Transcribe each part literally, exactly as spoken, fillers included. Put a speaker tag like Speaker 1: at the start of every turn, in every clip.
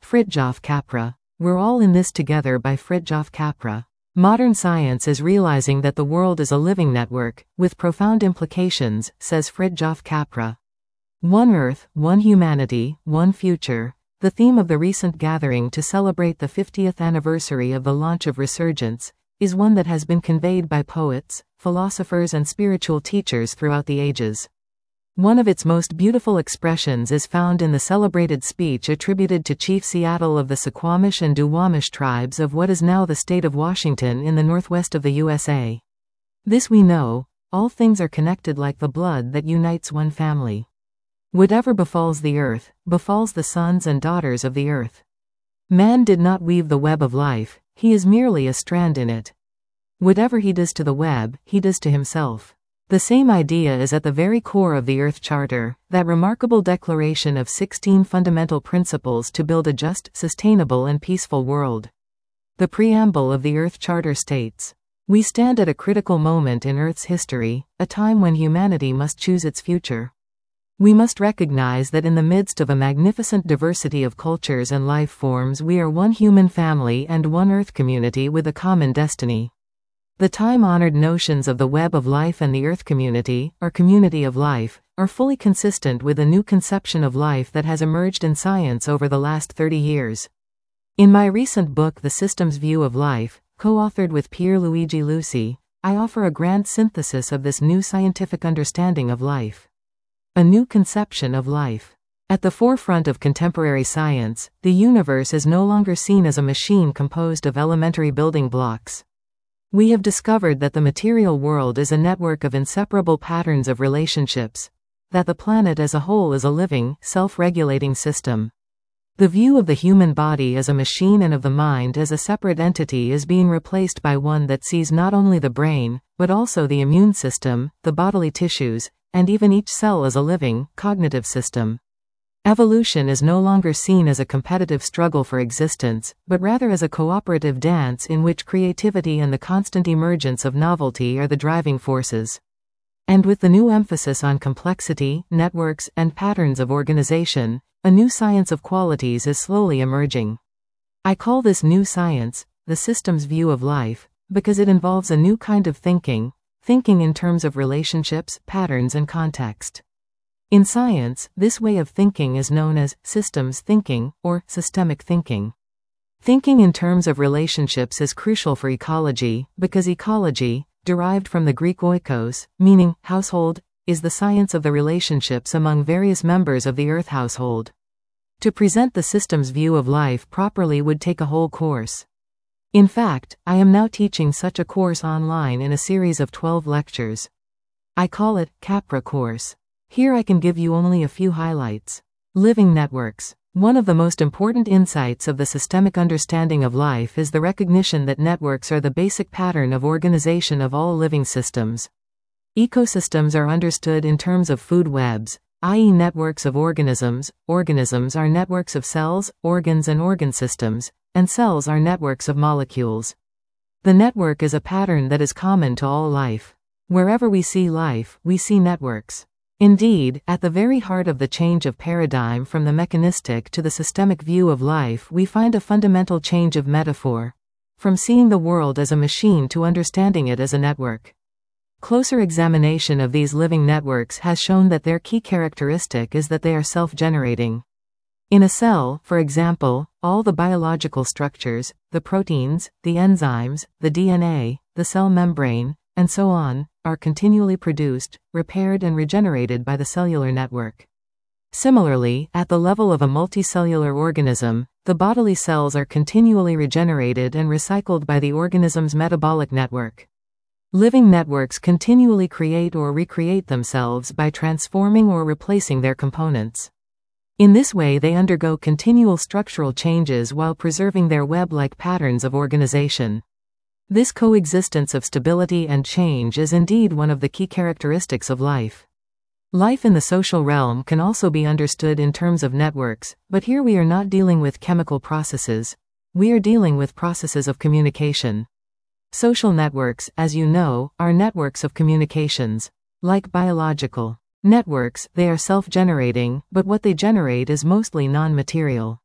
Speaker 1: Fritjof Capra. We're all in this together by Fritjof Capra. Modern science is realizing that the world is a living network, with profound implications, says Fritjof Capra. One Earth, one humanity, one future. The theme of the recent gathering to celebrate the fiftieth anniversary of the launch of Resurgence is one that has been conveyed by poets, philosophers and spiritual teachers throughout the ages. One of its most beautiful expressions is found in the celebrated speech attributed to Chief Seattle of the Suquamish and Duwamish tribes of what is now the state of Washington in the northwest of the U S A. This we know, all things are connected like the blood that unites one family. Whatever befalls the earth, befalls the sons and daughters of the earth. Man did not weave the web of life, he is merely a strand in it. Whatever he does to the web, he does to himself. The same idea is at the very core of the Earth Charter, that remarkable declaration of sixteen fundamental principles to build a just, sustainable and peaceful world. The preamble of the Earth Charter states, "We stand at a critical moment in Earth's history, a time when humanity must choose its future. We must recognize that in the midst of a magnificent diversity of cultures and life forms we are one human family and one Earth community with a common destiny." The time-honored notions of the web of life and the Earth community, or community of life, are fully consistent with a new conception of life that has emerged in science over the last thirty years. In my recent book The Systems View of Life, co-authored with Pierluigi Luci, I offer a grand synthesis of this new scientific understanding of life. A new conception of life. At the forefront of contemporary science, the universe is no longer seen as a machine composed of elementary building blocks. We have discovered that the material world is a network of inseparable patterns of relationships, that the planet as a whole is a living, self-regulating system. The view of the human body as a machine and of the mind as a separate entity is being replaced by one that sees not only the brain, but also the immune system, the bodily tissues, and even each cell as a living, cognitive system. Evolution is no longer seen as a competitive struggle for existence, but rather as a cooperative dance in which creativity and the constant emergence of novelty are the driving forces. And with the new emphasis on complexity, networks, and patterns of organization, a new science of qualities is slowly emerging. I call this new science, the systems view of life, because it involves a new kind of thinking, thinking in terms of relationships, patterns, and context. In science, this way of thinking is known as systems thinking, or systemic thinking. Thinking in terms of relationships is crucial for ecology, because ecology, derived from the Greek oikos, meaning household, is the science of the relationships among various members of the Earth household. To present the systems view of life properly would take a whole course. In fact, I am now teaching such a course online in a series of twelve lectures. I call it Capra Course. Here I can give you only a few highlights. Living networks. One of the most important insights of the systemic understanding of life is the recognition that networks are the basic pattern of organization of all living systems. Ecosystems are understood in terms of food webs, that is networks of organisms. Organisms are networks of cells, organs and organ systems, and cells are networks of molecules. The network is a pattern that is common to all life. Wherever we see life, we see networks. Indeed, at the very heart of the change of paradigm from the mechanistic to the systemic view of life we find a fundamental change of metaphor. From seeing the world as a machine to understanding it as a network. Closer examination of these living networks has shown that their key characteristic is that they are self-generating. In a cell, for example, all the biological structures, the proteins, the enzymes, the D N A, the cell membrane, and so on, are continually produced, repaired and regenerated by the cellular network. Similarly, at the level of a multicellular organism, the bodily cells are continually regenerated and recycled by the organism's metabolic network. Living networks continually create or recreate themselves by transforming or replacing their components. In this way they undergo continual structural changes while preserving their web-like patterns of organization. This coexistence of stability and change is indeed one of the key characteristics of life. Life in the social realm can also be understood in terms of networks, but here we are not dealing with chemical processes. We are dealing with processes of communication. Social networks, as you know, are networks of communications. Like biological networks, they are self-generating, but what they generate is mostly non-material.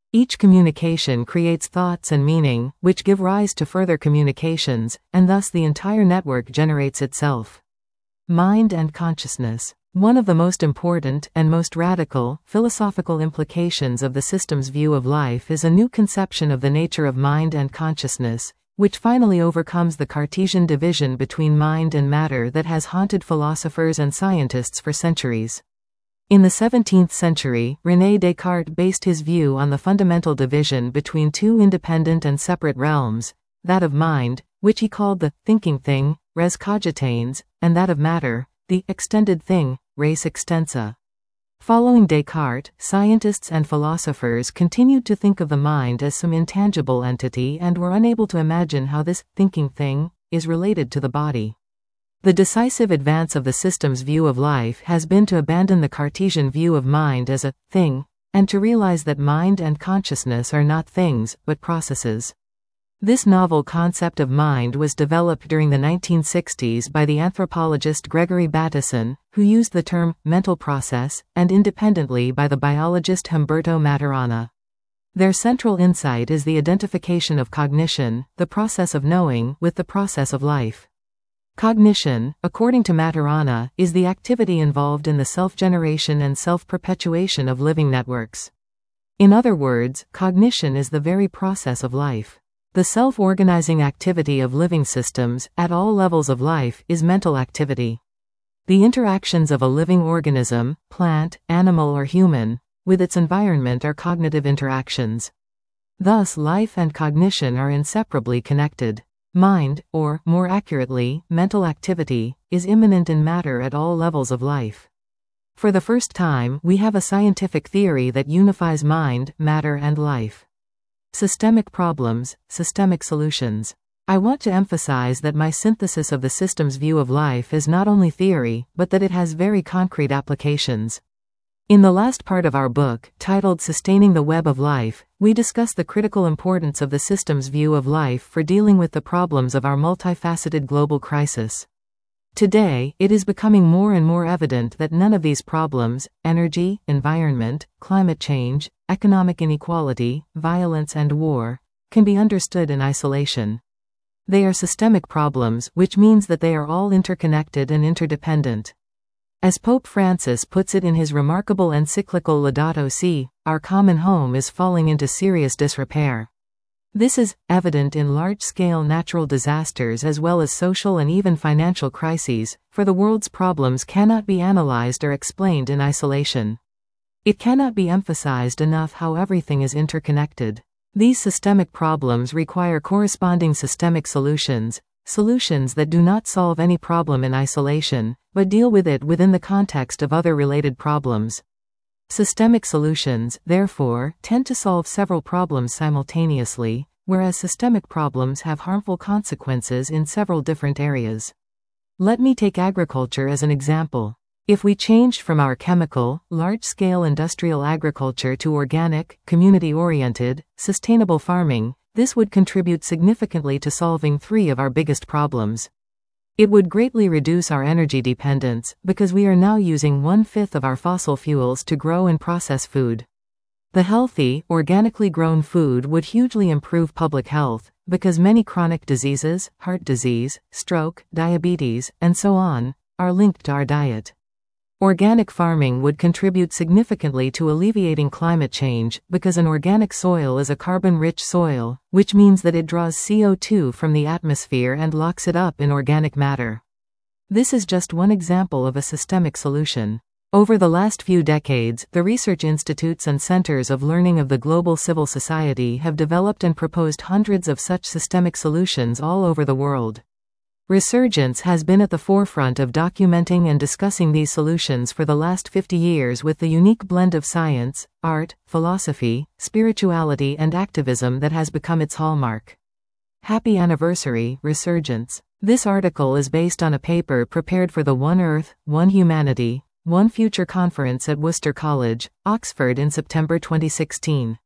Speaker 1: Each communication creates thoughts and meaning, which give rise to further communications, and thus the entire network generates itself. Mind and consciousness. One of the most important, and most radical, philosophical implications of the system's view of life is a new conception of the nature of mind and consciousness, which finally overcomes the Cartesian division between mind and matter that has haunted philosophers and scientists for centuries. In the seventeenth century, René Descartes based his view on the fundamental division between two independent and separate realms, that of mind, which he called the thinking thing, res cogitans, and that of matter, the extended thing, res extensa. Following Descartes, scientists and philosophers continued to think of the mind as some intangible entity and were unable to imagine how this thinking thing is related to the body. The decisive advance of the system's view of life has been to abandon the Cartesian view of mind as a thing, and to realize that mind and consciousness are not things, but processes. This novel concept of mind was developed during the nineteen sixties by the anthropologist Gregory Bateson, who used the term mental process, and independently by the biologist Humberto Maturana. Their central insight is the identification of cognition, the process of knowing, with the process of life. Cognition, according to Maturana, is the activity involved in the self-generation and self-perpetuation of living networks. In other words, cognition is the very process of life. The self-organizing activity of living systems, at all levels of life, is mental activity. The interactions of a living organism, plant, animal or human, with its environment are cognitive interactions. Thus life and cognition are inseparably connected. Mind, or, more accurately, mental activity, is immanent in matter at all levels of life. For the first time, we have a scientific theory that unifies mind, matter and life. Systemic problems, systemic solutions. I want to emphasize that my synthesis of the system's view of life is not only theory, but that it has very concrete applications. In the last part of our book, titled Sustaining the Web of Life, we discuss the critical importance of the system's view of life for dealing with the problems of our multifaceted global crisis. Today, it is becoming more and more evident that none of these problems, energy, environment, climate change, economic inequality, violence and war, can be understood in isolation. They are systemic problems, which means that they are all interconnected and interdependent. As Pope Francis puts it in his remarkable encyclical Laudato Si, our common home is falling into serious disrepair. This is evident in large-scale natural disasters as well as social and even financial crises, for the world's problems cannot be analyzed or explained in isolation. It cannot be emphasized enough how everything is interconnected. These systemic problems require corresponding systemic solutions, solutions that do not solve any problem in isolation, but deal with it within the context of other related problems. Systemic solutions, therefore, tend to solve several problems simultaneously, whereas systemic problems have harmful consequences in several different areas. Let me take agriculture as an example. If we changed from our chemical, large-scale industrial agriculture to organic, community-oriented, sustainable farming, this would contribute significantly to solving three of our biggest problems. It would greatly reduce our energy dependence, because we are now using one-fifth of our fossil fuels to grow and process food. The healthy, organically grown food would hugely improve public health, because many chronic diseases, heart disease, stroke, diabetes, and so on, are linked to our diet. Organic farming would contribute significantly to alleviating climate change, because an organic soil is a carbon-rich soil, which means that it draws C O two from the atmosphere and locks it up in organic matter. This is just one example of a systemic solution. Over the last few decades, the research institutes and centers of learning of the global civil society have developed and proposed hundreds of such systemic solutions all over the world. Resurgence has been at the forefront of documenting and discussing these solutions for the last fifty years with the unique blend of science, art, philosophy, spirituality and activism that has become its hallmark. Happy anniversary, Resurgence. This article is based on a paper prepared for the One Earth, One Humanity, One Future conference at Worcester College, Oxford in September twenty sixteen.